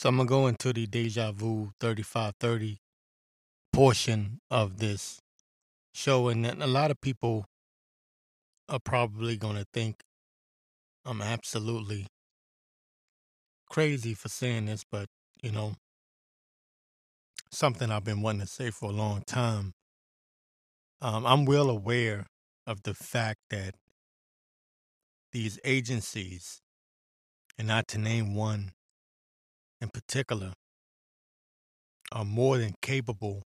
So I'm gonna go into the deja vu 3530 portion of this show, and then a lot of people are probably gonna think I'm absolutely crazy for saying this, but you know, something I've been wanting to say for a long time. I'm well aware of the fact that these agencies, and not to name one in particular, are more than capable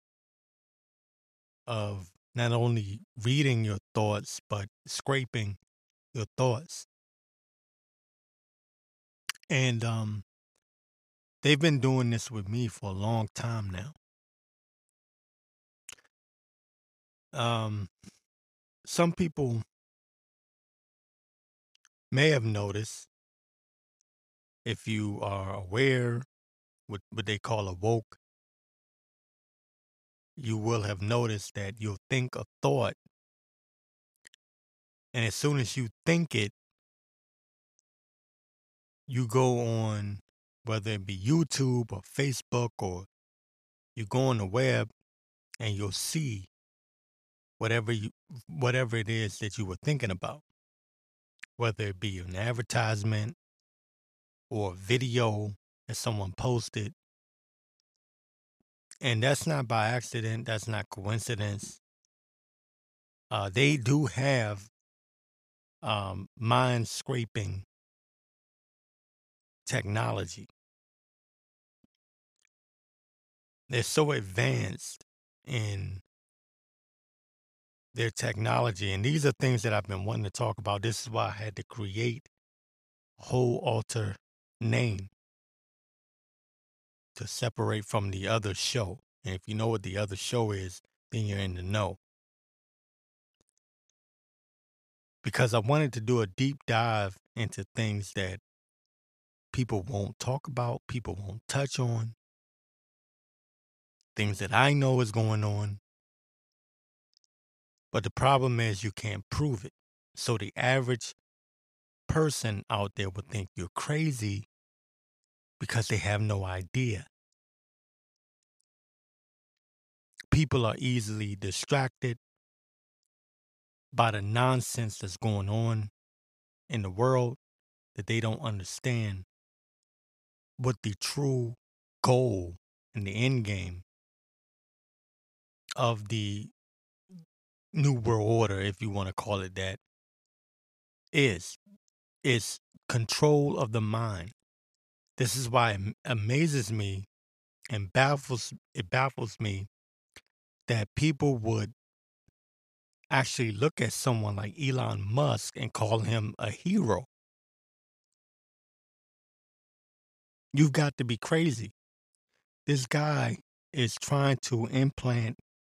of not only reading your thoughts but scraping your thoughts. And they've been doing this with me for a long time now. Um, some people may have noticed, if you are aware, what they call a woke, you will have noticed that you'll think a thought, and as soon as you think it, you go on, whether it be YouTube or Facebook, or you go on the web, and you'll see whatever you whatever it is that you were thinking about, whether it be an advertisement or a video that someone posted. And that's not by accident, that's not coincidence. They do have mind scraping technology. They're so advanced in their technology, and these are things that I've been wanting to talk about. This is why I had to create a whole alter name to separate from the other show. And if you know what the other show is, then you're in the know. Because I wanted to do a deep dive into things that people won't talk about, people won't touch on, things that I know is going on. But the problem is you can't prove it. So the average person out there would think you're crazy because they have no idea. People are easily distracted by the nonsense that's going on in the world, that they don't understand what the true goal and the end game of the New World Order, if you want to call it that, is. It's control of the mind. This is why it amazes me and baffles me that people would actually look at someone like Elon Musk and call him a hero. You've got to be crazy. This guy is trying to implant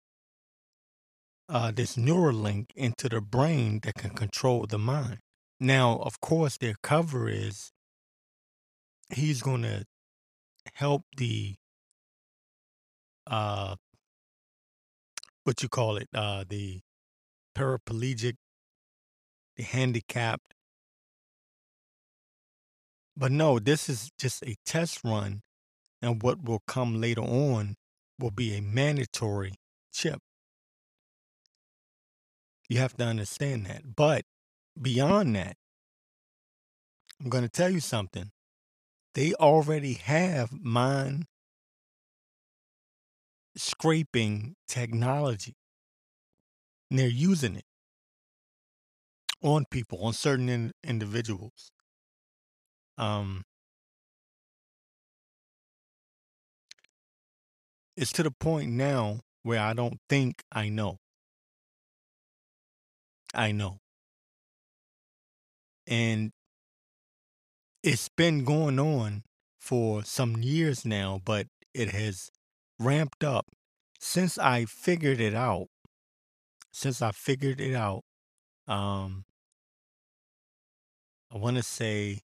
this Neuralink into the brain that can control the mind. Now, of course, their cover is he's going to help the uh, what you call it, the paraplegic, the handicapped. But no, this is just a test run, and what will come later on will be a mandatory chip. You have to understand that. But beyond that, I'm going to tell you something. They already have mind scraping technology, and they're using it on people, on certain individuals. It's to the point now where I don't think I know. I know. And it's been going on for some years now, but it has ramped up since I figured it out. Since I figured it out, um, I want to say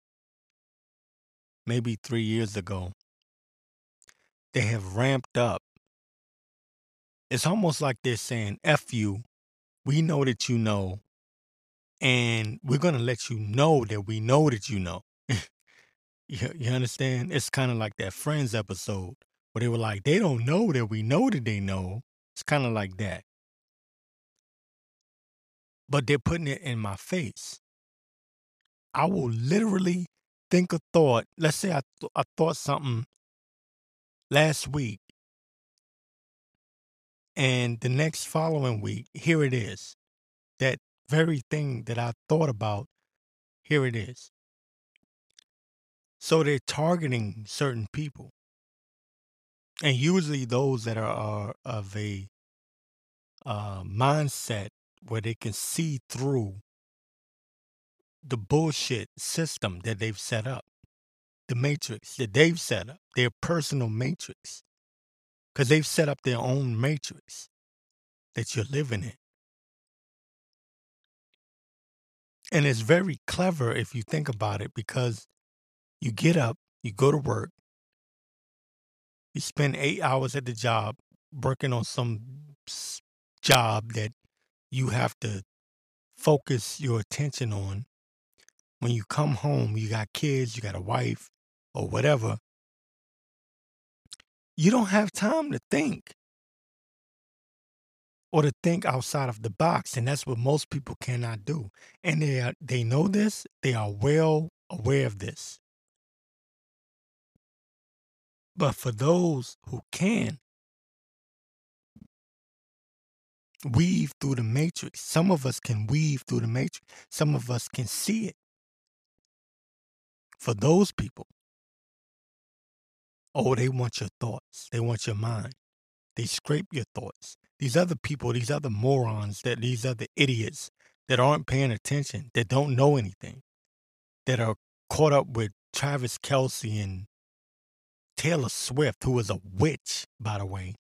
maybe 3 years ago, they have ramped up. It's almost like they're saying, F you, we know that you know, and we're going to let you know that we know that you know. You understand? It's kind of like that Friends episode where they were like, they don't know that we know that they know. It's kind of like that. But they're putting it in my face. I will literally think a thought. Let's say I thought something last week, and the next following week, here it is. That very thing that I thought about, here it is. So they're targeting certain people. And usually those that are of a mindset where they can see through the bullshit system that they've set up, the matrix that they've set up, their personal matrix, because they've set up their own matrix that you're living in. And it's very clever if you think about it, because you get up, you go to work, you spend 8 hours at the job working on some job that you have to focus your attention on. When you come home, you got kids, you got a wife or whatever. You don't have time to think or to think outside of the box. And that's what most people cannot do. And they know this. They are well aware of this. But for those who can weave through the matrix, some of us can weave through the matrix. Some of us can see it. For those people, oh, they want your thoughts. They want your mind. They scrape your thoughts. These other people, these other morons, these other idiots that aren't paying attention, that don't know anything, that are caught up with Travis Kelce and Taylor Swift, who is a witch, by the way.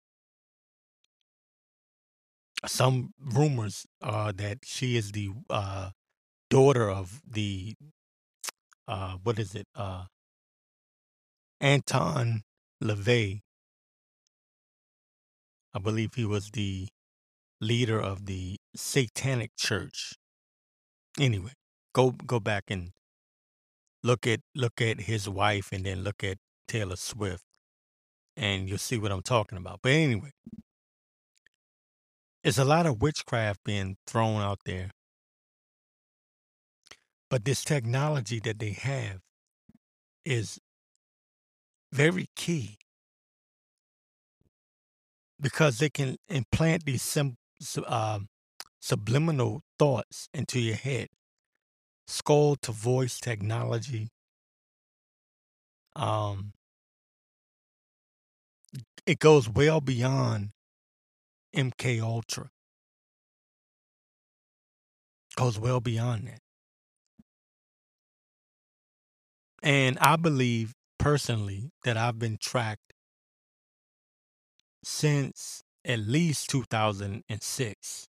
Some rumors are that she is the daughter of the, what is it, Anton LaVey. I believe he was the leader of the Satanic Church. Anyway, go back and look at his wife and then look at Taylor Swift, and you'll see what I'm talking about. But anyway, it's a lot of witchcraft being thrown out there. But this technology that they have is very key, because they can implant these subliminal thoughts into your head. Skull to voice technology. It goes well beyond MK Ultra. Goes well beyond that. And I believe personally that I've been tracked since at least 2006.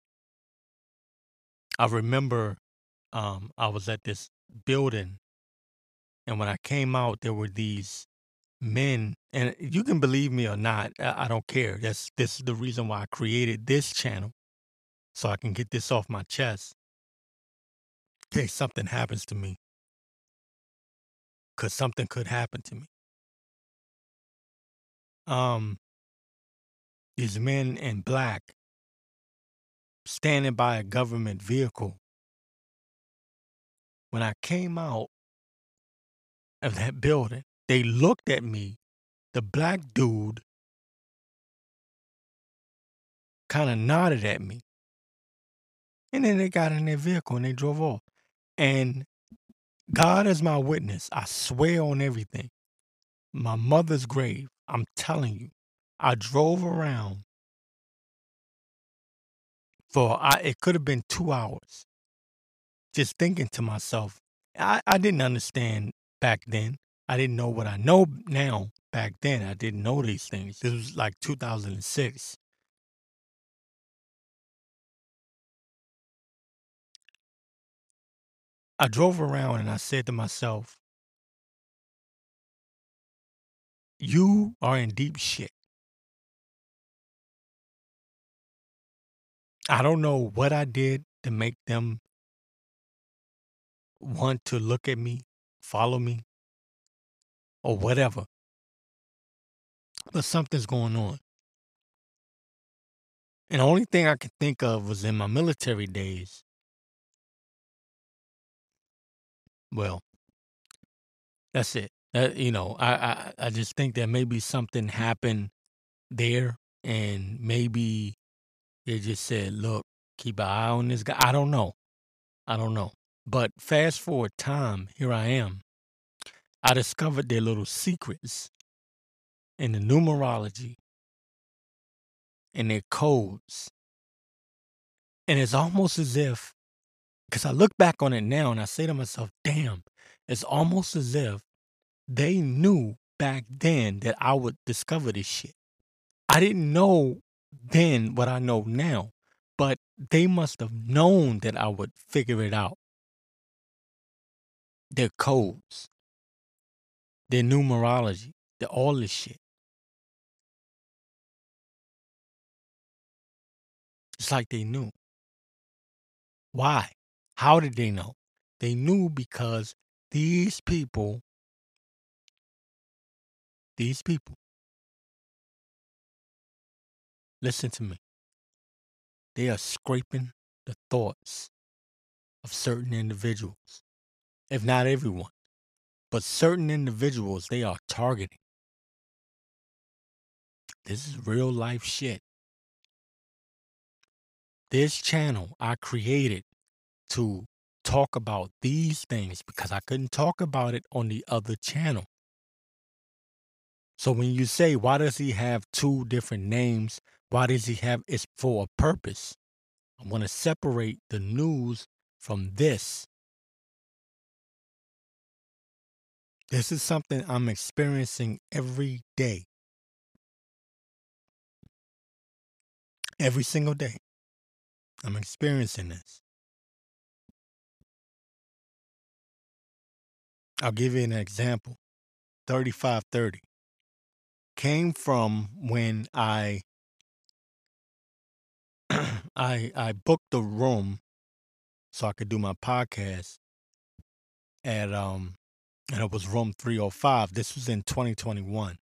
I remember I was at this building, and when I came out, there were these men, and you can believe me or not, I don't care. This is the reason why I created this channel, so I can get this off my chest in case something happens to me, because something could happen to me. These men in black standing by a government vehicle. When I came out of that building, they looked at me. The black dude kind of nodded at me. And then they got in their vehicle and they drove off. And God is my witness. I swear on everything. My mother's grave. I'm telling you. I drove around for, it could have been 2 hours. Just thinking to myself, I didn't understand back then. I didn't know what I know now. Back then, I didn't know these things. This was like 2006. I drove around and I said to myself, you are in deep shit. I don't know what I did to make them want to look at me, follow me. or whatever. But something's going on. And the only thing I could think of was in my military days. Well, that's it. I just think that maybe something happened there, and maybe they just said, "Look, keep an eye on this guy." I don't know. But fast forward time, here I am. I discovered their little secrets in the numerology and their codes, and it's almost as if, because I look back on it now and I say to myself, "Damn!" It's almost as if they knew back then that I would discover this shit. I didn't know then what I know now, but they must have known that I would figure it out. Their codes, their numerology, all this shit. It's like they knew. Why? How did they know? They knew because these people, listen to me, they are scraping the thoughts of certain individuals, if not everyone, but certain individuals they are targeting. This is real life shit. This channel I created to talk about these things because I couldn't talk about it on the other channel. So when you say, why does he have two different names? Why does he have, it's for a purpose. I want to separate the news from this. This is something I'm experiencing every day. Every single day. I'm experiencing this. I'll give you an example. 3530 came from when I booked a room so I could do my podcast at and it was room 305. This was in 2021.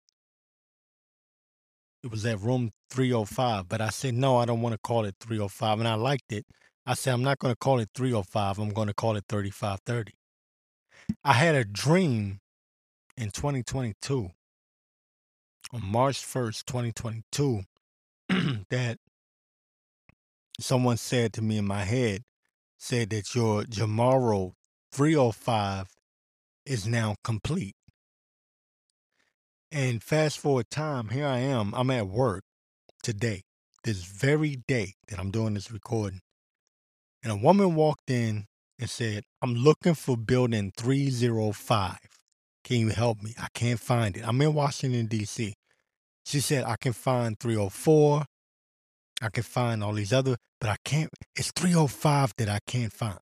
It was at room 305, but I said no, I don't want to call it 305, and I liked it. I said I'm not going to call it 305. I'm going to call it 3530. I had a dream in 2022 on March 1st, 2022 that someone said to me in my head, said that your Jamaro 305 is now complete. And fast forward time, here I am. I'm at work today, this very day that I'm doing this recording. And a woman walked in and said, I'm looking for building 305. Can you help me? I can't find it. I'm in Washington, D.C. She said, I can find 304. I can find all these other, but I can't. It's 305 that I can't find.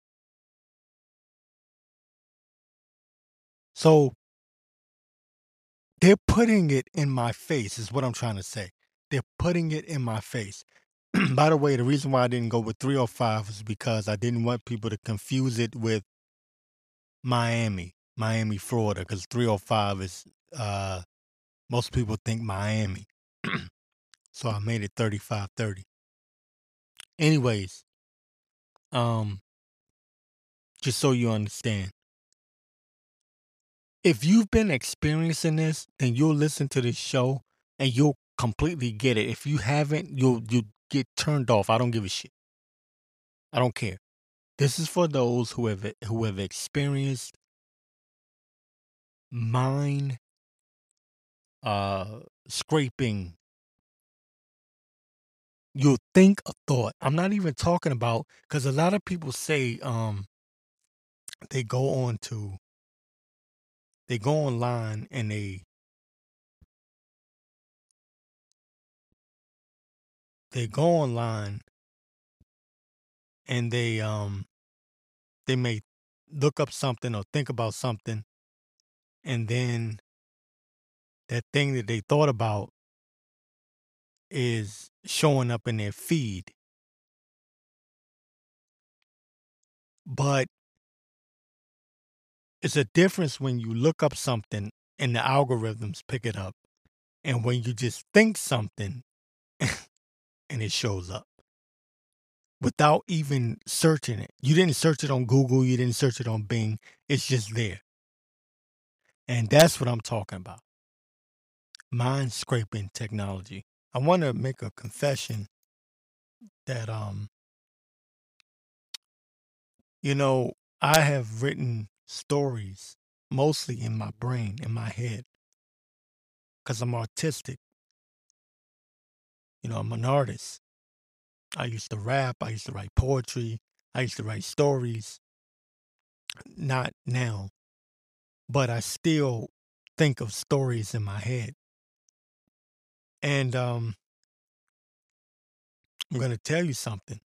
So they're putting it in my face is what I'm trying to say. They're putting it in my face. By the way, the reason why I didn't go with 305 is because I didn't want people to confuse it with Miami, Florida, because 305 is, most people think Miami. So I made it 3530. Anyways, just so you understand, if you've been experiencing this, then you'll listen to this show and you'll completely get it. If you haven't, you'll get turned off. I don't give a shit. I don't care. This is for those who have experienced mind scraping. You'll think a thought. I'm not even talking about, because a lot of people say they go online and they go online and they may look up something or think about something, and then that thing that they thought about is showing up in their feed. But it's a difference when you look up something and the algorithms pick it up. And when you just think something and it shows up without even searching it. You didn't search it on Google, you didn't search it on Bing. It's just there. And that's what I'm talking about. Mind scraping technology. I want to make a confession that you know, I have written stories mostly in my brain, in my head, because I'm artistic. You know, I'm an artist. I used to rap, I used to write poetry, I used to write stories. Not now, but I still think of stories in my head. And I'm going to tell you something.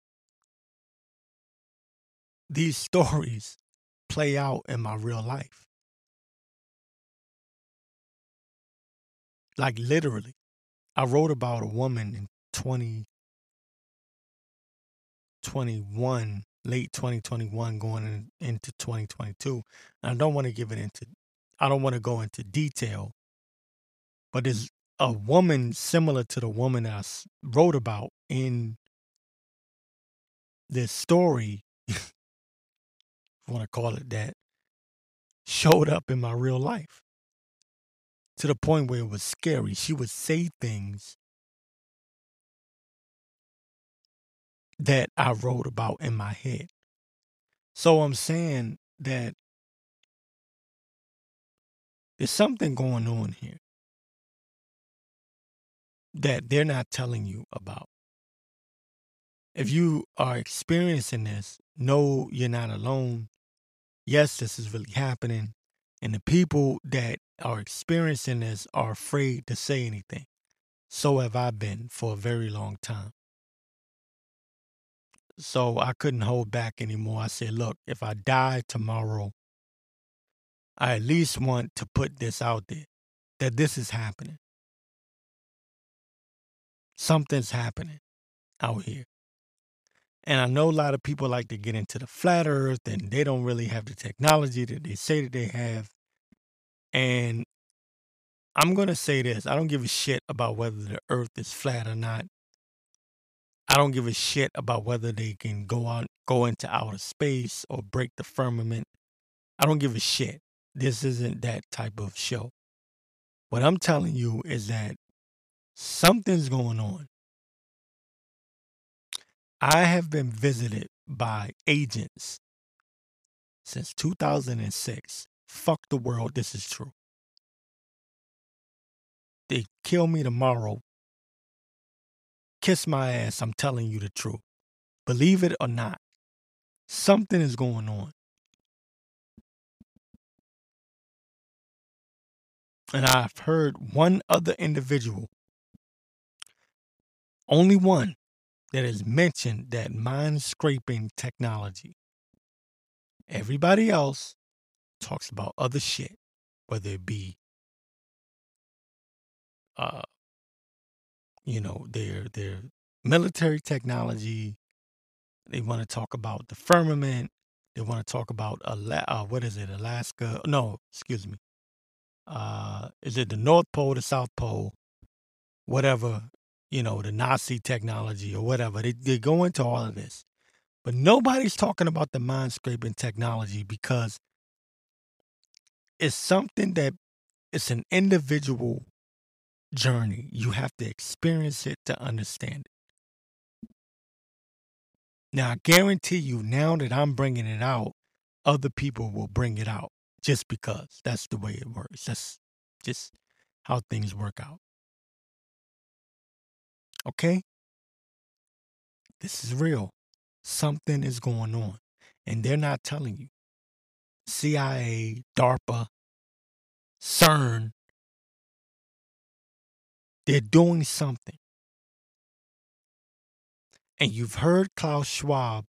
These stories play out in my real life. Like literally. I wrote about a woman in 2021, late 2021, going into 2022. And I don't want to go into detail, but there's a woman similar to the woman I wrote about in this story, if you want to call it that, showed up in my real life to the point where it was scary. She would say things that I wrote about in my head. So I'm saying that there's something going on here that they're not telling you about. If you are experiencing this, know you're not alone. Yes, this is really happening. And the people that are experiencing this are afraid to say anything. So have I been for a very long time. So I couldn't hold back anymore. I said, look, if I die tomorrow, I at least want to put this out there, that this is happening. Something's happening out here. And I know a lot of people like to get into the flat earth and they don't really have the technology that they say that they have. And I'm going to say this. I don't give a shit about whether the earth is flat or not. I don't give a shit about whether they can go into outer space or break the firmament. I don't give a shit. This isn't that type of show. What I'm telling you is that something's going on. I have been visited by agents since 2006. Fuck the world, this is true. They kill me tomorrow. Kiss my ass, I'm telling you the truth. Believe it or not, something is going on. And I've heard one other individual, only one, that has mentioned that mind scraping technology. Everybody else talks about other shit, whether it be, their military technology. They want to talk about the firmament. They want to talk about Alaska? No, excuse me. Is it the North Pole, the South Pole, whatever? The Nazi technology or whatever. They go into all of this, but nobody's talking about the mind scraping technology because it's something that it's an individual journey. You have to experience it to understand it. Now, I guarantee you, now that I'm bringing it out, other people will bring it out just because that's the way it works. That's just how things work out. Okay? This is real. Something is going on, and they're not telling you. CIA, DARPA, CERN, they're doing something. And you've heard Klaus Schwab,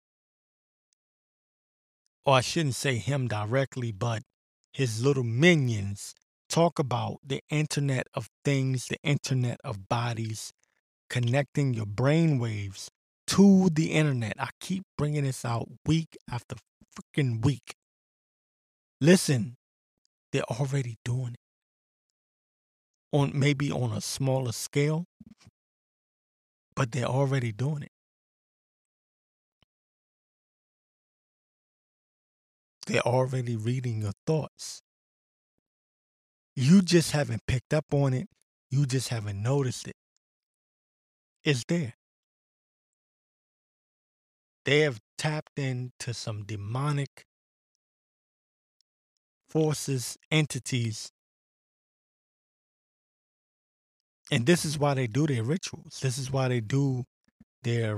or I shouldn't say him directly, but his little minions talk about the Internet of Things, the Internet of Bodies, connecting your brain waves to the internet. I keep bringing this out week after freaking week. Listen, They're already doing it. Maybe on a smaller scale, but they're already doing it. They're already reading your thoughts. You just haven't picked up on it. You just haven't noticed it. It's there. They have tapped into some demonic forces, entities. And this is why they do their rituals. This is why they do their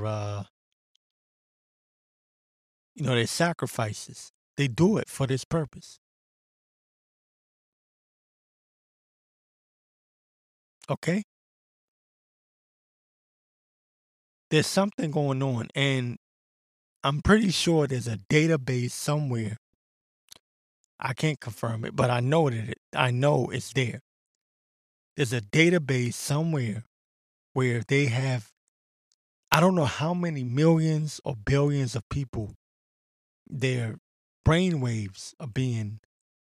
their sacrifices. They do it for this purpose. Okay? There's something going on, and I'm pretty sure there's a database somewhere. I can't confirm it, but I know it's there. There's a database somewhere where they have, I don't know how many millions or billions of people, their brainwaves are being,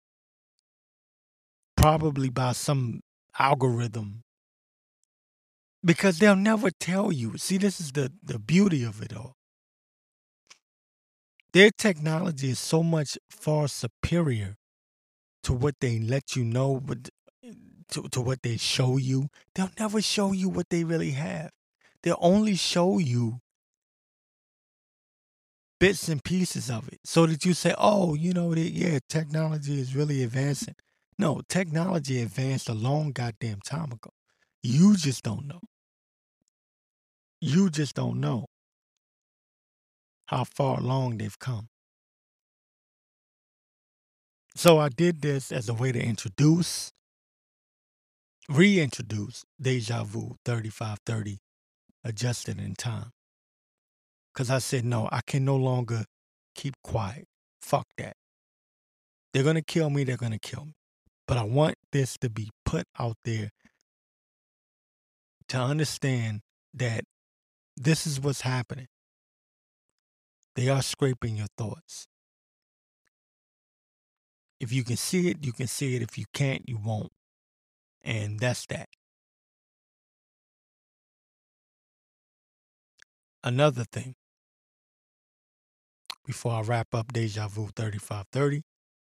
probably by some algorithm, because they'll never tell you. See, this is the beauty of it all. Their technology is so much far superior to what they let you know, to what they show you. They'll never show you what they really have. They'll only show you bits and pieces of it, so that you say, oh, technology is really advancing. No, technology advanced a long goddamn time ago. You just don't know. You just don't know how far along they've come. So I did this as a way to reintroduce Deja Vu 3530 adjusted in time. Because I said, no, I can no longer keep quiet. Fuck that. They're going to kill me. They're going to kill me. But I want this to be put out there to understand that this is what's happening. They are scraping your thoughts. If you can see it, you can see it. If you can't, you won't. And that's that. Another thing, before I wrap up Deja Vu 3530,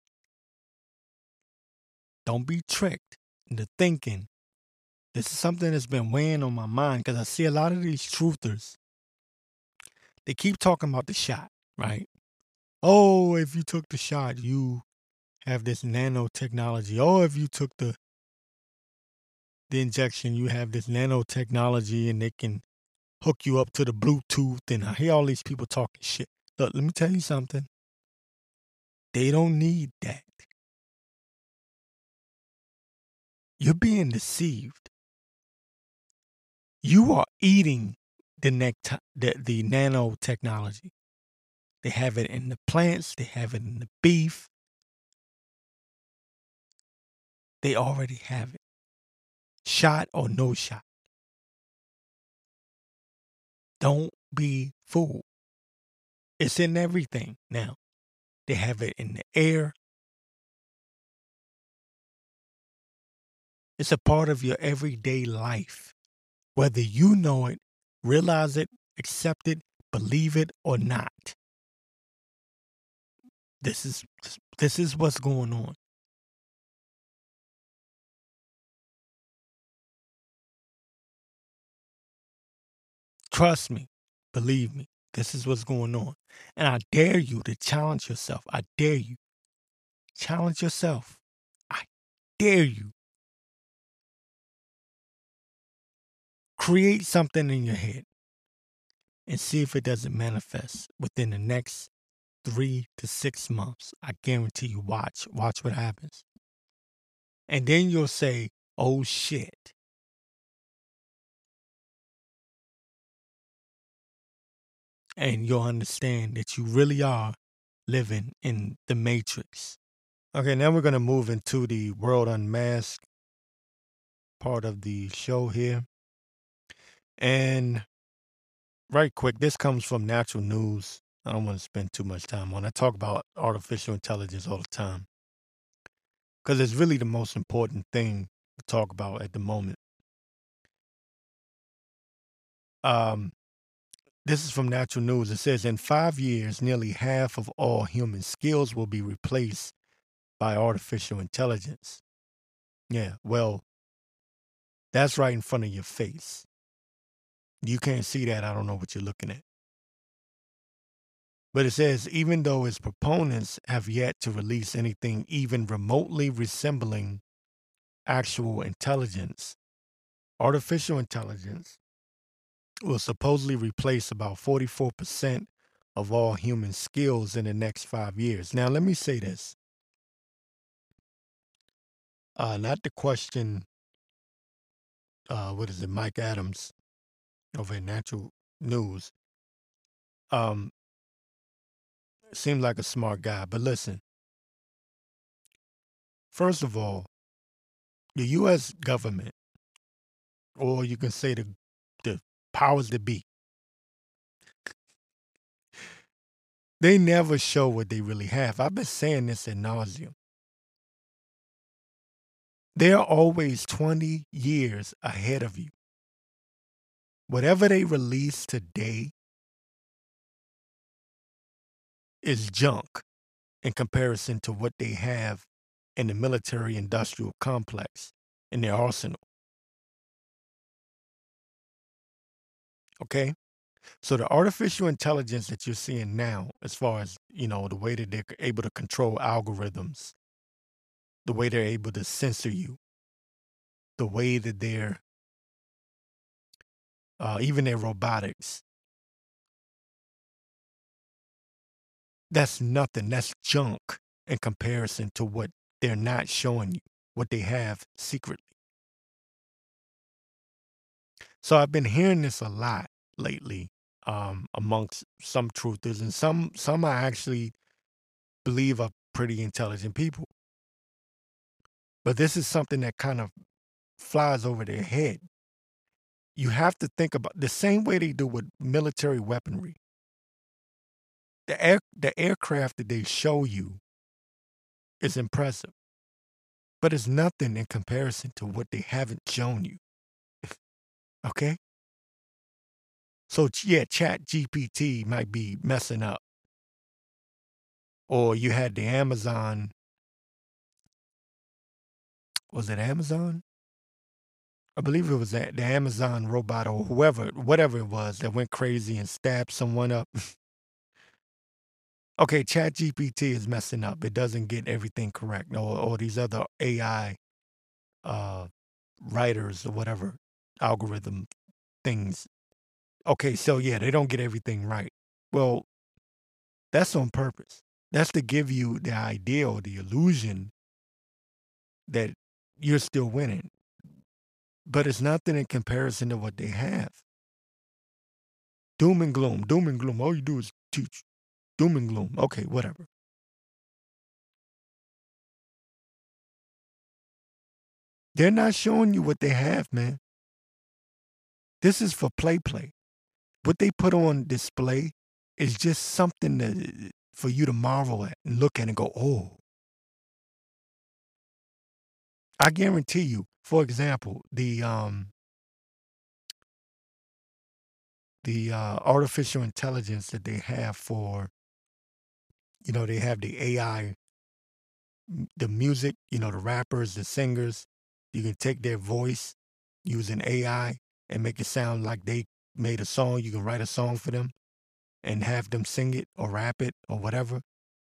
don't be tricked into thinking. This is something that's been weighing on my mind, because I see a lot of these truthers. They keep talking about the shot, right? Oh, if you took the shot, you have this nanotechnology. Oh, if you took the injection, you have this nanotechnology, and they can hook you up to the Bluetooth. And I hear all these people talking shit. Look, let me tell you something. They don't need that. You're being deceived. You are eating the nanotechnology. They have it in the plants. They have it in the beef. They already have it. Shot or no shot. Don't be fooled. It's in everything now. They have it in the air. It's a part of your everyday life. Whether you know it, realize it, accept it, believe it or not. This is what's going on. Trust me. Believe me. This is what's going on. And I dare you to challenge yourself. I dare you. Challenge yourself. I dare you. Create something in your head and see if it doesn't manifest within the next 3 to 6 months. I guarantee you, watch what happens. And then you'll say, oh shit. And you'll understand that you really are living in the Matrix. Okay, now we're going to move into the World Unmasked part of the show here. And right quick, this comes from Natural News. I don't want to spend too much time on it. I talk about artificial intelligence all the time. because it's really the most important thing to talk about at the moment. Um, this is from Natural News. It says in 5 years, nearly half of all human skills will be replaced by artificial intelligence. Yeah, well, that's right in front of your face. You can't see that. I don't know what you're looking at. But it says even though its proponents have yet to release anything even remotely resembling actual intelligence, artificial intelligence will supposedly replace about 44% of all human skills in the next 5 years. Now, let me say this. Not to question, what is it, Mike Adams over at Natural News. Um, Seems like a smart guy, but listen. First of all, the U.S. government, or you can say the powers that be, they never show what they really have. I've been saying this ad nauseum. They're always 20 years ahead of you. Whatever they release today is junk in comparison to what they have in the military industrial complex in their arsenal. Okay? So the artificial intelligence that you're seeing now, as far as, the way that they're able to control algorithms, the way they're able to censor you, the way that they're, even their robotics, that's nothing. That's junk in comparison to what they're not showing you, what they have secretly. So I've been hearing this a lot lately, amongst some truthers, and some I actually believe are pretty intelligent people. But this is something that kind of flies over their head. You have to think about the same way they do with military weaponry. The aircraft that they show you is impressive, but it's nothing in comparison to what they haven't shown you. Okay? So yeah, Chat GPT might be messing up. Or you had the Amazon, was it Amazon? I believe it was the Amazon robot or whatever it was that went crazy and stabbed someone up. Okay, Chat GPT is messing up. It doesn't get everything correct. Or these other AI writers or whatever algorithm things. Okay, so yeah, they don't get everything right. Well, that's on purpose. That's to give you the idea or the illusion that you're still winning. But it's nothing in comparison to what they have. Doom and gloom, doom and gloom. All you do is teach. Doom and gloom. Okay, whatever. They're not showing you what they have, man. This is for play. What they put on display is just something for you to marvel at and look at and go, oh. I guarantee you, for example, the artificial intelligence that they have for, they have the AI, the music, the rappers, the singers. You can take their voice using AI and make it sound like they made a song. You can write a song for them and have them sing it or rap it or whatever.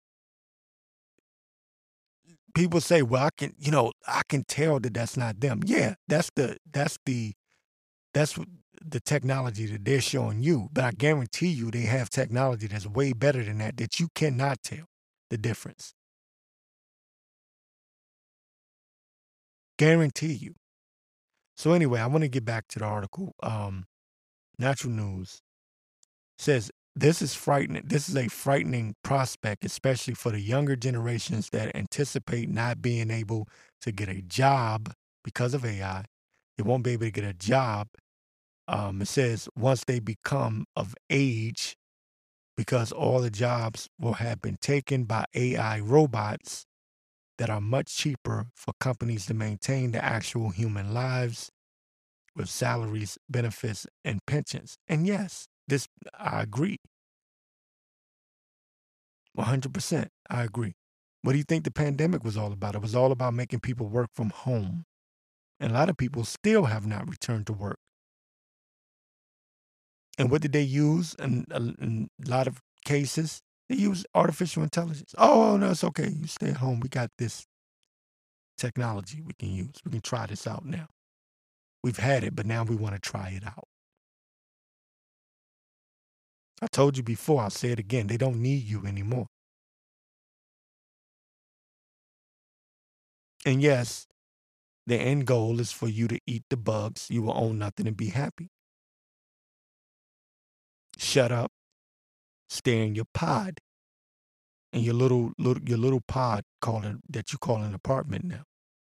People say, well, I can tell that that's not them. Yeah, that's the technology that they're showing you. But I guarantee you they have technology that's way better than that you cannot tell the difference. Guarantee you. So anyway, I want to get back to the article. Natural News says this is frightening. This is a frightening prospect, especially for the younger generations that anticipate not being able to get a job because of AI. They won't be able to get a job. It says once they become of age, because all the jobs will have been taken by AI robots that are much cheaper for companies to maintain the actual human lives with salaries, benefits, and pensions. And yes, this I agree. 100%. I agree. What do you think the pandemic was all about? It was all about making people work from home. And a lot of people still have not returned to work. And what did they use in a lot of cases? They use artificial intelligence. Oh, no, it's okay. You stay at home. We got this technology we can use. We can try this out now. We've had it, but now we want to try it out. I told you before, I'll say it again. They don't need you anymore. And yes, the end goal is for you to eat the bugs. You will own nothing and be happy. Shut up, stay in your pod, and your little pod that you call an apartment now.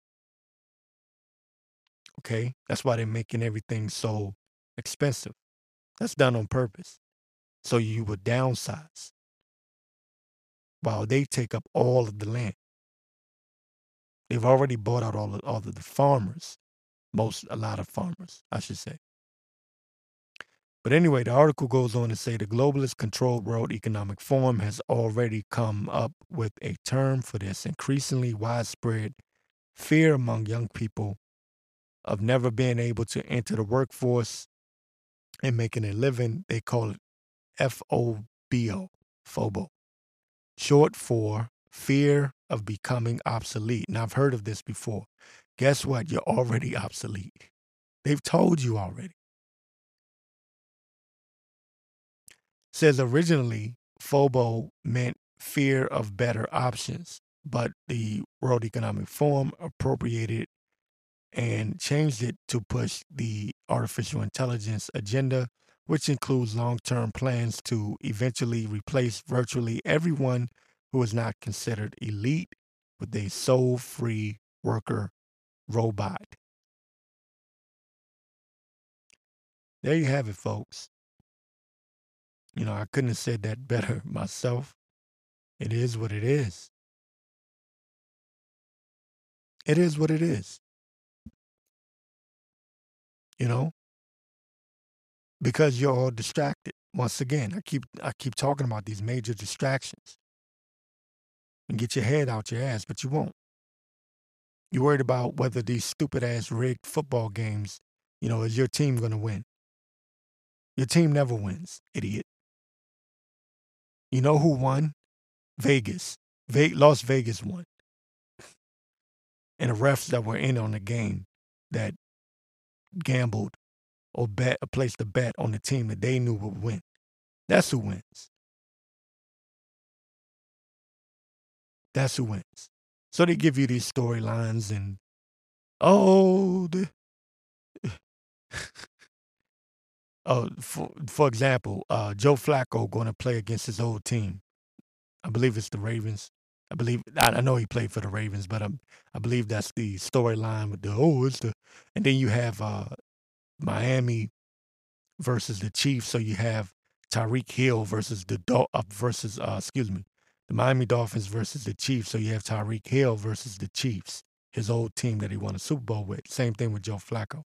Okay, that's why they're making everything so expensive. That's done on purpose, so you would downsize while they take up all of the land. They've already bought out all of the farmers, a lot of farmers, I should say. But anyway, the article goes on to say the globalist controlled World Economic Forum has already come up with a term for this increasingly widespread fear among young people of never being able to enter the workforce and making a living. They call it FOBO, short for fear of becoming obsolete. Now, I've heard of this before. Guess what? You're already obsolete. They've told you already. Says originally, FOBO meant fear of better options, but the World Economic Forum appropriated and changed it to push the artificial intelligence agenda, which includes long-term plans to eventually replace virtually everyone who is not considered elite with a soul-free worker robot. There you have it, folks. I couldn't have said that better myself. It is what it is. It is what it is. Because you're all distracted. Once again, I keep talking about these major distractions. And get your head out your ass, but you won't. You're worried about whether these stupid ass rigged football games, is your team going to win? Your team never wins, idiot. You know who won? Vegas. Las Vegas won. And the refs that were in on the game that gambled or placed a bet on the team that they knew would win. That's who wins. That's who wins. So they give you these storylines and, for example, Joe Flacco going to play against his old team. I believe it's the Ravens. I know he played for the Ravens, but I believe that's the storyline with and then you have Miami versus the Chiefs. So you have Tyreek Hill versus the Miami Dolphins versus the Chiefs. So you have Tyreek Hill versus the Chiefs, his old team that he won a Super Bowl with. Same thing with Joe Flacco.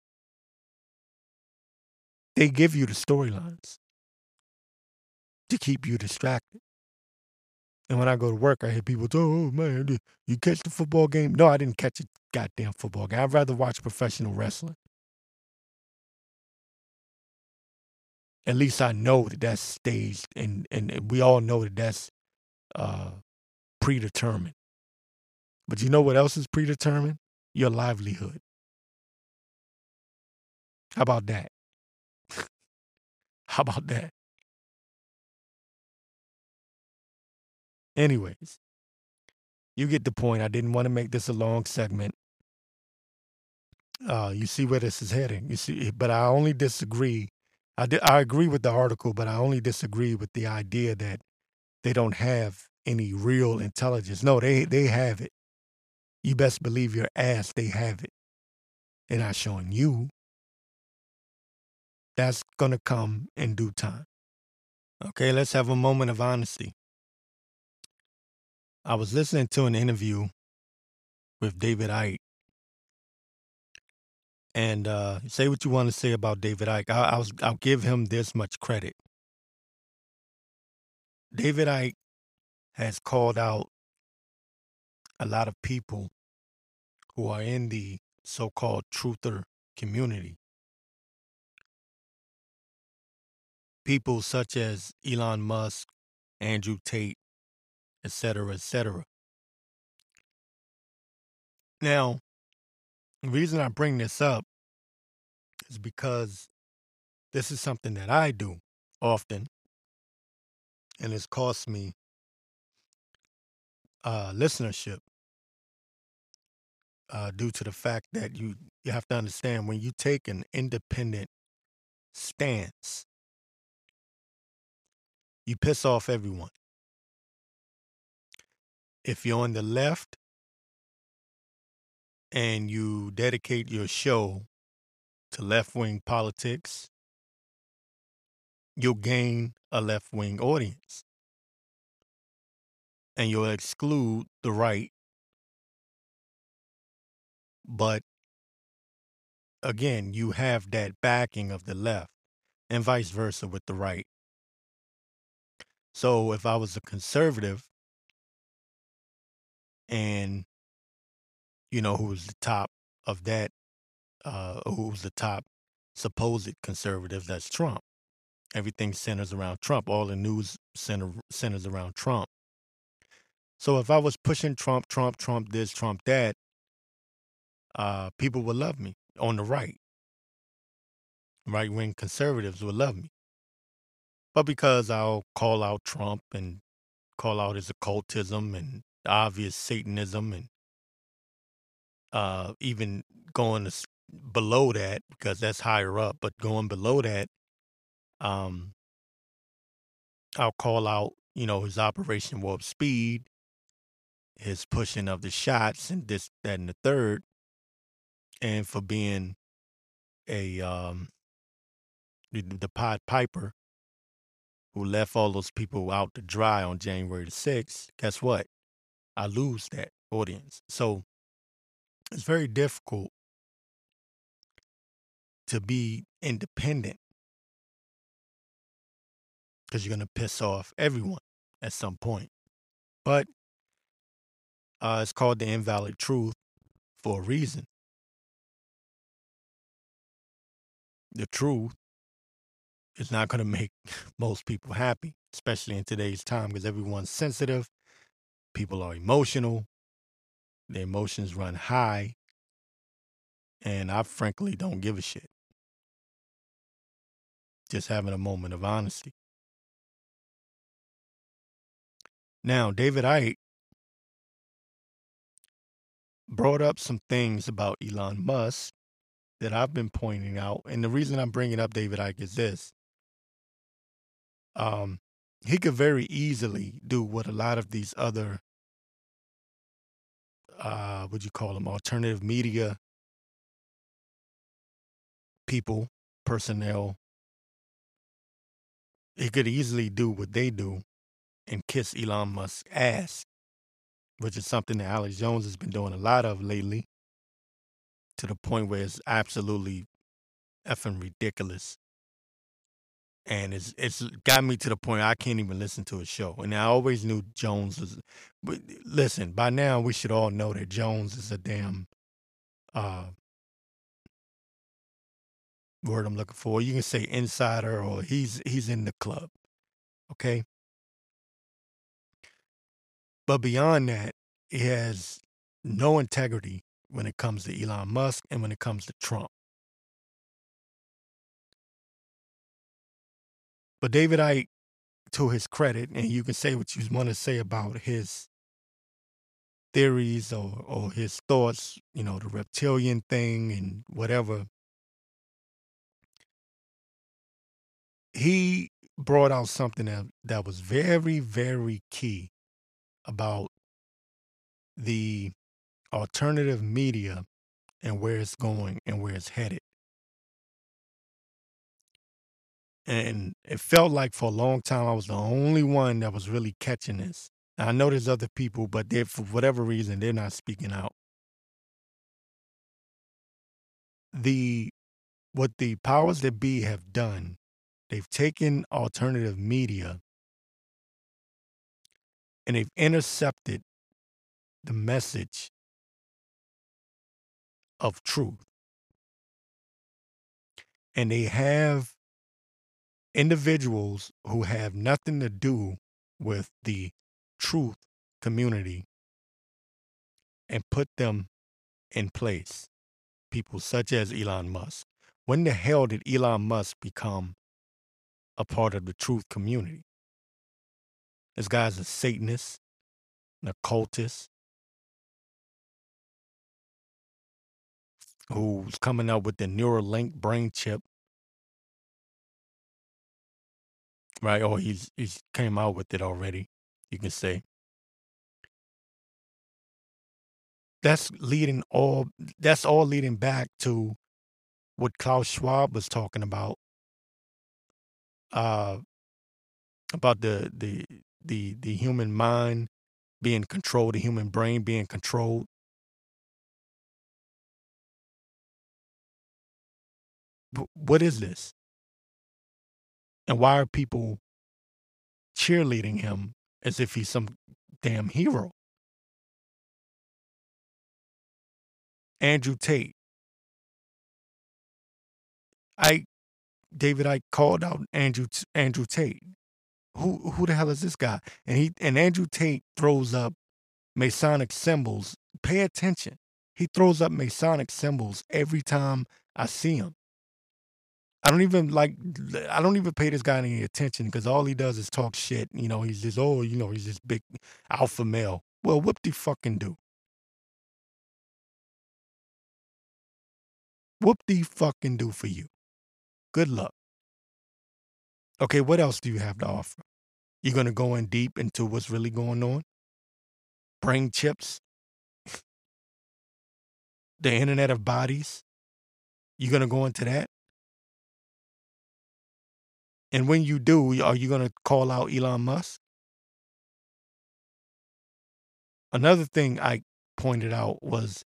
They give you the storylines to keep you distracted. And when I go to work, I hear people say, "Oh man, did you catch the football game?" No, I didn't catch a goddamn football game. I'd rather watch professional wrestling. At least I know that that's staged, and we all know that that's predetermined. But you know what else is predetermined? Your livelihood. How about that? How about that? Anyways, you get the point. I didn't want to make this a long segment. You see where this is heading. You see, but I only disagree. I agree with the article, but I only disagree with the idea that they don't have any real intelligence. No, they have it. You best believe your ass they have it. They're not showing you. That's going to come in due time. Okay, let's have a moment of honesty. I was listening to an interview with David Icke. And say what you want to say about David Icke. I'll give him this much credit. David Icke has called out a lot of people who are in the so-called truther community. People such as Elon Musk, Andrew Tate, etc., etc. Now, the reason I bring this up is because this is something that I do often, and it's cost me listenership due to the fact that you have to understand, when you take an independent stance, you piss off everyone. If you're on the left and you dedicate your show to left-wing politics, you'll gain a left-wing audience, and you'll exclude the right. But again, you have that backing of the left, and vice versa with the right. So if I was a conservative and, who was the top of that, who's the top supposed conservative, that's Trump. Everything centers around Trump. All the news centers around Trump. So if I was pushing Trump this, Trump that, people would love me on the right. Right-wing conservatives would love me. But because I'll call out Trump and call out his occultism and obvious Satanism, and even going below that, because that's higher up, but going below that, I'll call out, his Operation Warp Speed, his pushing of the shots, and this, that, and the third, and for being the Pied Piper who left all those people out to dry on January the 6th. Guess what? I lose that audience. So it's very difficult to be independent, because you're going to piss off everyone at some point. But it's called the invalid truth for a reason. The truth is not going to make most people happy, especially in today's time, because everyone's sensitive. People are emotional. Their emotions run high. And I frankly don't give a shit. Just having a moment of honesty. Now, David Icke brought up some things about Elon Musk that I've been pointing out. And the reason I'm bringing up David Icke is this. He could very easily do what a lot of these other, what you call them, alternative media people, personnel. He could easily do what they do and kiss Elon Musk's ass, which is something that Alex Jones has been doing a lot of lately, to the point where it's absolutely effing ridiculous. And it's got me to the point I can't even listen to his show. And I always knew Jones was, but listen, by now we should all know that Jones is a damn, word I'm looking for. You can say insider, or he's in the club. Okay. But beyond that, he has no integrity when it comes to Elon Musk and when it comes to Trump. But David Icke, to his credit, and you can say what you want to say about his theories or his thoughts, the reptilian thing and whatever, he brought out something that was very, very key about the alternative media and where it's going and where it's headed. And it felt like for a long time I was the only one that was really catching this. I know there's other people, but for whatever reason, they're not speaking out. the what the powers that be have done, they've taken alternative media and they've intercepted the message of truth. And they have individuals who have nothing to do with the truth community and put them in place. People such as Elon Musk. When the hell did Elon Musk become a part of the truth community? This guy's a Satanist, an occultist, who's coming up with the Neuralink brain chip, right? Or he's came out with it already, you can say. That's all leading back to what Klaus Schwab was talking uh, about the human mind being controlled, the human brain being controlled. What is this? And why are people cheerleading him as if he's some damn hero? Andrew Tate. David, I called out Andrew Tate. Who the hell is this guy? And Andrew Tate throws up Masonic symbols. Pay attention. He throws up Masonic symbols every time I see him. I don't even pay this guy any attention because all he does is talk shit. He's just, he's this big alpha male. Well, whoop de fucking do. Whoop de fucking do for you. Good luck. Okay, what else do you have to offer? You're going to go in deep into what's really going on? Brain chips? The Internet of Bodies? You're going to go into that? And when you do, are you going to call out Elon Musk? Another thing I pointed out was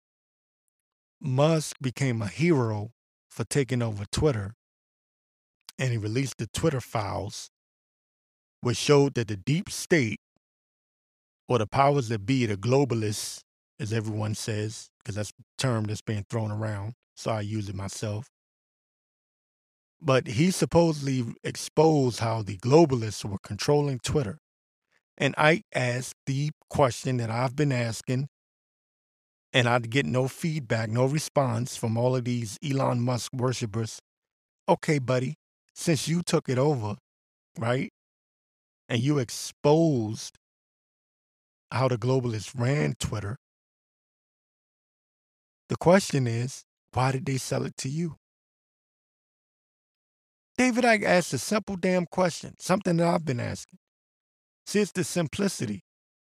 Musk became a hero for taking over Twitter, and he released the Twitter files, which showed that the deep state, or the powers that be, the globalists, as everyone says, because that's the term that's being thrown around, so I use it myself. But he supposedly exposed how the globalists were controlling Twitter. And I asked the question that I've been asking, and I'd get no feedback, no response from all of these Elon Musk worshipers. Okay, buddy, since you took it over, right, and you exposed how the globalists ran Twitter, the question is, why did they sell it to you? David, I asked a simple damn question, something that I've been asking. See, it's the simplicity.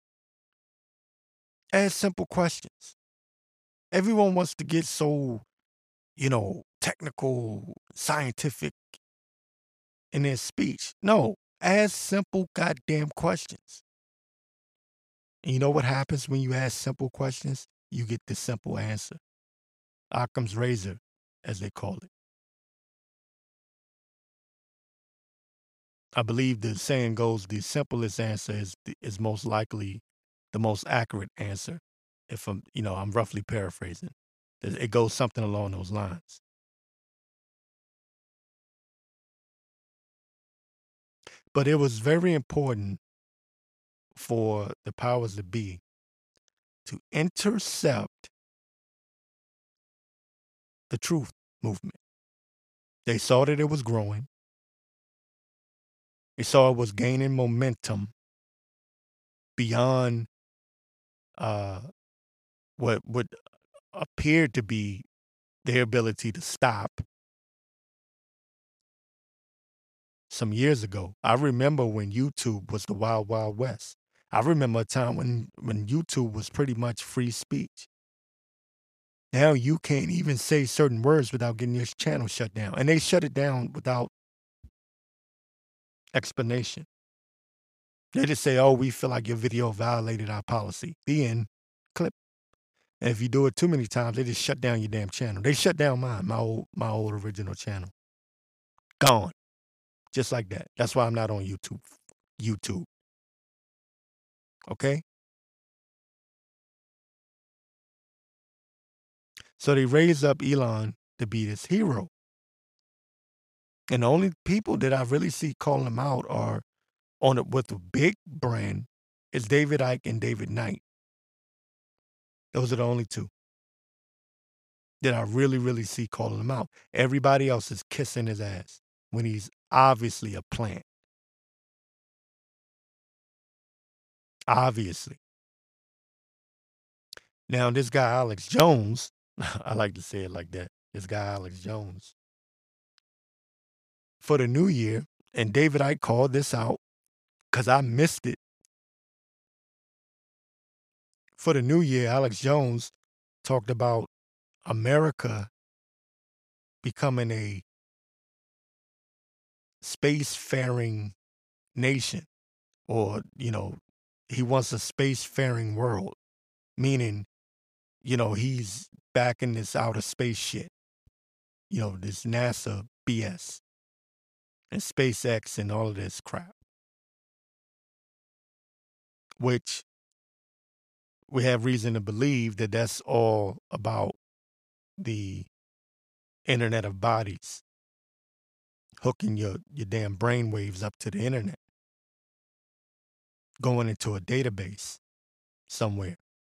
Ask simple questions. Everyone wants to get so, technical, scientific in their speech. No, ask simple goddamn questions. And you know what happens when you ask simple questions? You get the simple answer. Occam's razor, as they call it. I believe the saying goes, the simplest answer is most likely the most accurate answer. If I'm roughly paraphrasing. It goes something along those lines. But it was very important for the powers that be to intercept the truth movement. They saw that it was growing. They saw it was gaining momentum beyond what appeared to be their ability to stop some years ago. I remember when YouTube was the wild, wild west. I remember a time when YouTube was pretty much free speech. Now you can't even say certain words without getting your channel shut down. And they shut it down without explanation. They just say, oh, we feel like your video violated our policy. The end. Clip. And if you do it too many times, they just shut down your damn channel. They shut down mine, my old original channel. Gone. Just like that. That's why I'm not on YouTube. YouTube. Okay? So they raised up Elon to be this hero. And the only people that I really see calling him out are on it with a big brand is David Icke and David Knight. Those are the only two that I really, really see calling him out. Everybody else is kissing his ass when he's obviously a plant. Obviously. Now, this guy, Alex Jones, I like to say it like that. This guy, Alex Jones, for the new year, and David Icke called this out because I missed it. For the new year, Alex Jones talked about America becoming a spacefaring nation, or, he wants a spacefaring world, meaning, he's back in this outer space shit, this NASA BS and SpaceX and all of this crap, which we have reason to believe that that's all about the Internet of Bodies, hooking your damn brain waves up to the internet, going into a database somewhere.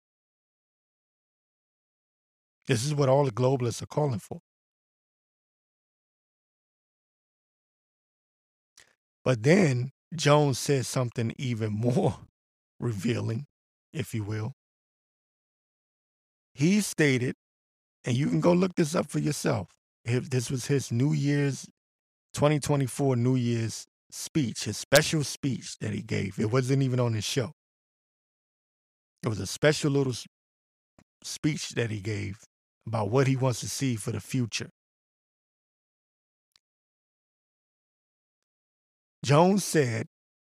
This is what all the globalists are calling for. But then Jones says something even more revealing, if you will. He stated, and you can go look this up for yourself. This was his New Year's 2024 New Year's speech, his special speech that he gave. It wasn't even on his show. It was a special little speech that he gave about what he wants to see for the future. Jones said,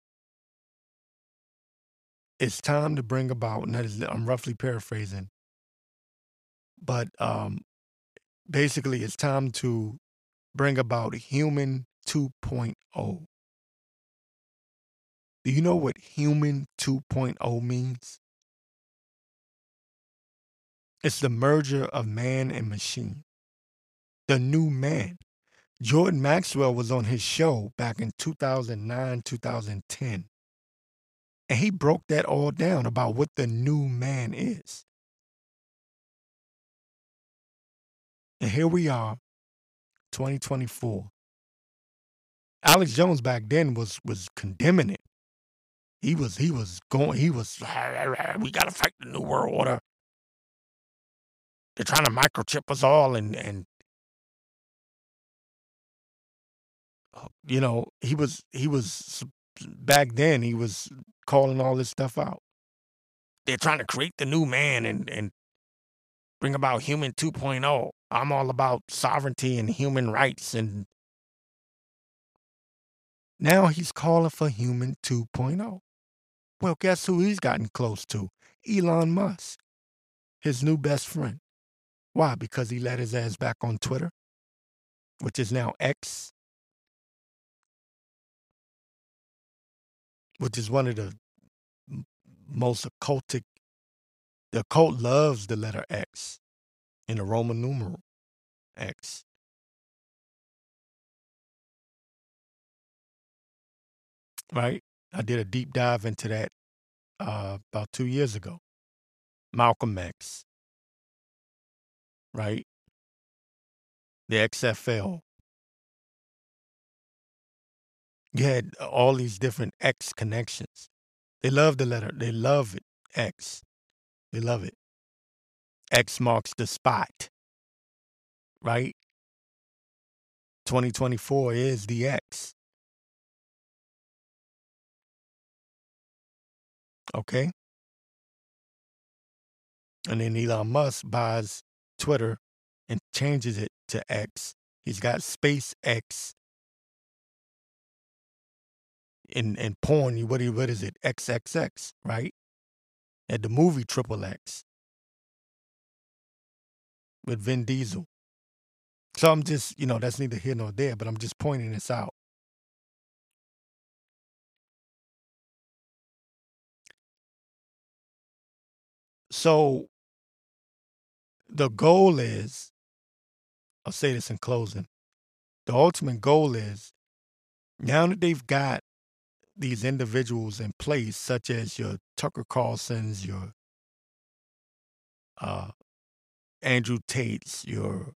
it's time to bring about, and I'm roughly paraphrasing, but basically it's time to bring about Human 2.0. Do you know what Human 2.0 means? It's the merger of man and machine. The new man. Jordan Maxwell was on his show back in 2009, 2010. And he broke that all down about what the new man is. And here we are, 2024. Alex Jones back then was condemning it. We gotta fight the New World Order. They're trying to microchip us all, and he was back then, he was calling all this stuff out. They're trying to create the new man and bring about Human 2.0. I'm all about sovereignty and human rights, and now he's calling for Human 2.0. Well, guess who he's gotten close to? Elon Musk, his new best friend. Why? Because he let his ass back on Twitter, which is now X, which is one of the most occultic. The occult loves the letter X in the Roman numeral, X. Right? I did a deep dive into that about 2 years ago. Malcolm X. Right? The XFL. You had all these different X connections. They love the letter. They love it. X. They love it. X marks the spot. Right? 2024 is the X. Okay? And then Elon Musk buys Twitter and changes it to X. He's got SpaceX and porn. What is it? XXX, right? At the movie Triple X. with Vin Diesel. So I'm just, that's neither here nor there, but I'm just pointing this out. So the goal is, I'll say this in closing, the ultimate goal is, now that they've got these individuals in place, such as your Tucker Carlsons, your Andrew Tates, your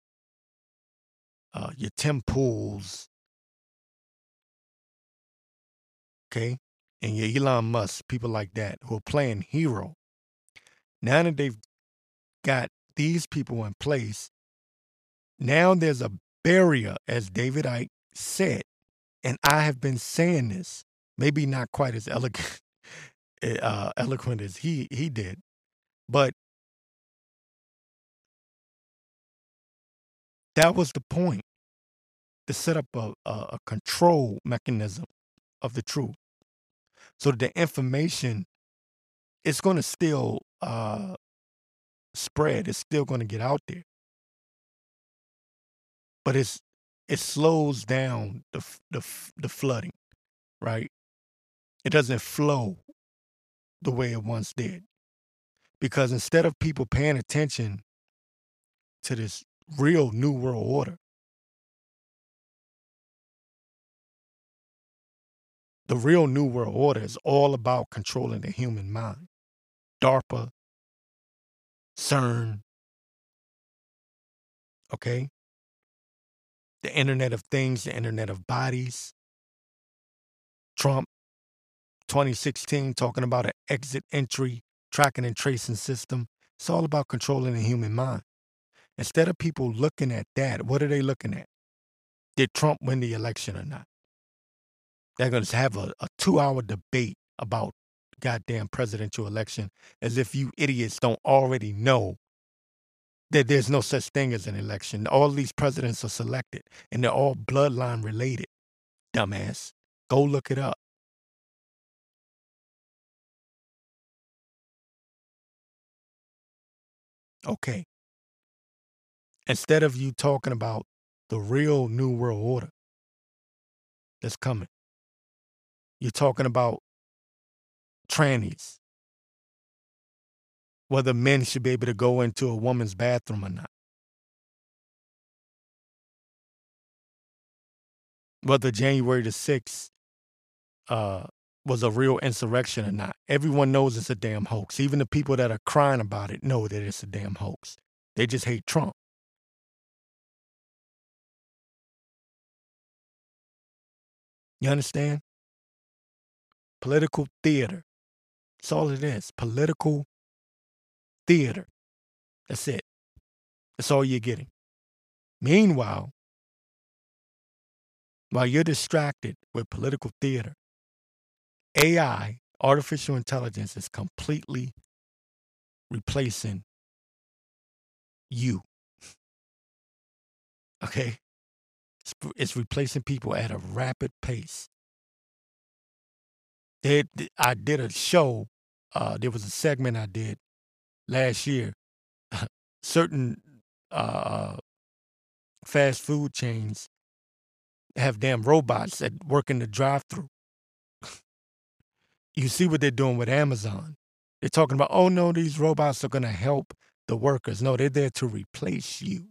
Tim Pools, okay, and your Elon Musk, people like that who are playing hero. Now that they've got these people in place, now there's a barrier, as David Icke said, and I have been saying this, maybe not quite as eloquent as he did, but that was the point, to set up a control mechanism of the truth, so that the information is going to still spread. It's still going to get out there, but it slows down the flooding, right? It doesn't flow the way it once did, because instead of people paying attention to this real new world order, the real new world order is all about controlling the human mind. DARPA, CERN, okay? The Internet of Things, the Internet of Bodies. Trump, 2016, talking about an exit entry tracking and tracing system. It's all about controlling the human mind. Instead of people looking at that, what are they looking at? Did Trump win the election or not? They're going to have a 2-hour debate about goddamn presidential election, as if you idiots don't already know that there's no such thing as an election. All these presidents are selected, and they're all bloodline related. Dumbass. Go look it up. Okay. Instead of you talking about the real new world order that's coming, you're talking about trannies, whether men should be able to go into a woman's bathroom or not, whether January the 6th was a real insurrection or not. Everyone knows it's a damn hoax. Even the people that are crying about it know that it's a damn hoax. They just hate Trump. You understand? Political theater. That's all it is. Political theater. That's it. That's all you're getting. Meanwhile, while you're distracted with political theater, AI, artificial intelligence, is completely replacing you. Okay? It's replacing people at a rapid pace. I did a show. There was a segment I did last year. Certain fast food chains have damn robots that work in the drive-thru. You see what they're doing with Amazon. They're talking about, oh no, these robots are going to help the workers. No, they're there to replace you.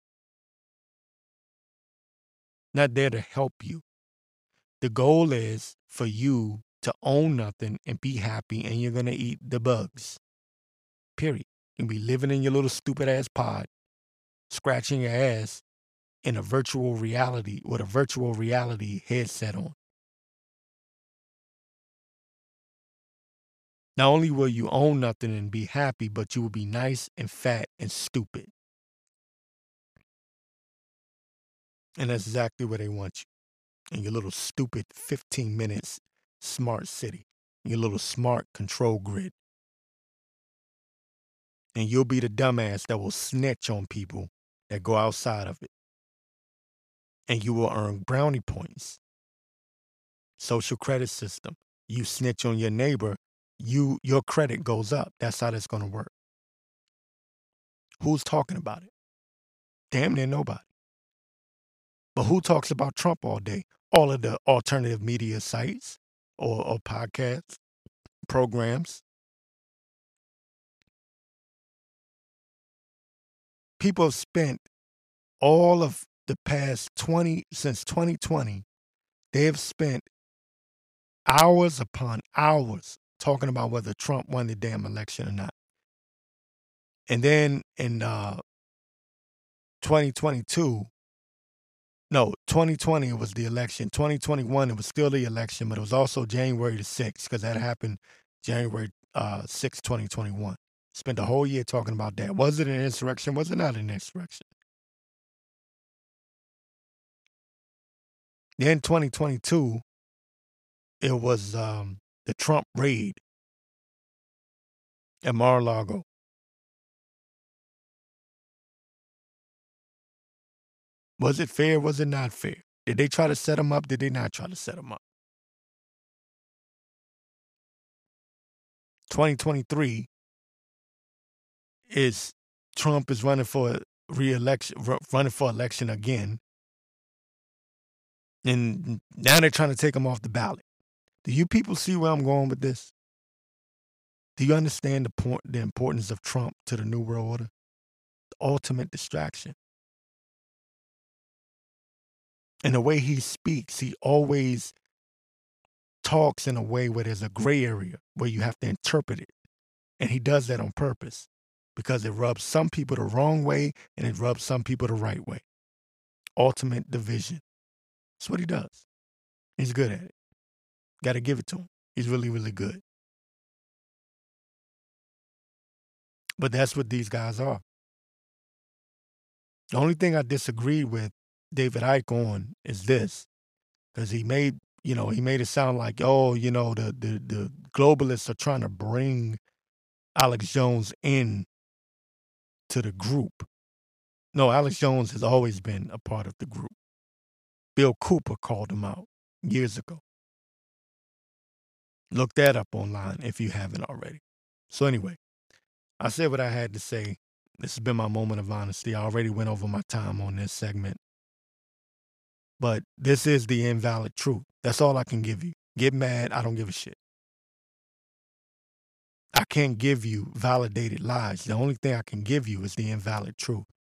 Not there to help you. The goal is for you to own nothing and be happy, and you're going to eat the bugs. Period. You'll be living in your little stupid ass pod, scratching your ass in a virtual reality with a virtual reality headset on. Not only will you own nothing and be happy, but you will be nice and fat and stupid. And that's exactly where they want you. In your little stupid 15 minutes smart city. Your little smart control grid. And you'll be the dumbass that will snitch on people that go outside of it. And you will earn brownie points. Social credit system. You snitch on your neighbor, your credit goes up. That's how that's going to work. Who's talking about it? Damn near nobody. But who talks about Trump all day? All of the alternative media sites or podcasts, programs. People have spent all of the past since 2020, they have spent hours upon hours talking about whether Trump won the damn election or not. And then in 2022, no, 2020 it was the election. 2021 it was still the election, but it was also January the 6th because that happened January 6th, 2021. Spent the whole year talking about that. Was it an insurrection? Was it not an insurrection? Then 2022, it was the Trump raid at Mar-a-Lago. Was it fair? Was it not fair? Did they try to set him up? Did they not try to set him up? 2023 is Trump is running for re-election, running for election again. And now they're trying to take him off the ballot. Do you people see where I'm going with this? Do you understand the importance of Trump to the New World Order? The ultimate distraction. And the way he speaks, he always talks in a way where there's a gray area where you have to interpret it. And he does that on purpose because it rubs some people the wrong way and it rubs some people the right way. Ultimate division. That's what he does. He's good at it. Got to give it to him. He's really, really good. But that's what these guys are. The only thing I disagree with David Icke on is this, because he made it sound like, the globalists are trying to bring Alex Jones in to the group. No, Alex Jones has always been a part of the group. Bill Cooper called him out years ago. Look that up online if you haven't already. So anyway, I said what I had to say. This has been my moment of honesty. I already went over my time on this segment. But this is the invalid truth. That's all I can give you. Get mad. I don't give a shit. I can't give you validated lies. The only thing I can give you is the invalid truth.